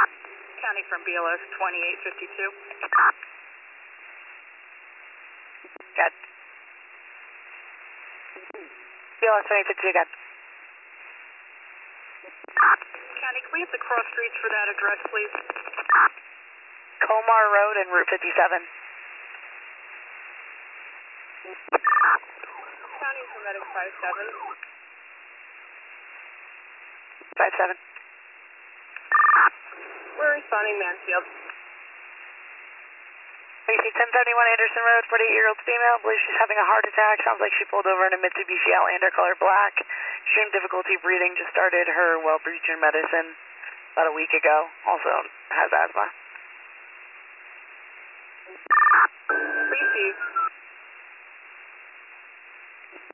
County from BLS 2852. Got BLS 2852, got. County, can we have the cross streets for that address, please? Comar Road and Route 57. County Informatics 57. 57. We're responding Mansfield. AC 1071 Anderson Road, 48-year-old female. Believes she's having a heart attack. Sounds like she pulled over in a Mitsubishi Outlander color black. Extreme difficulty breathing. Just started her Wellbutrin medicine about a week ago. Also has asthma. Received.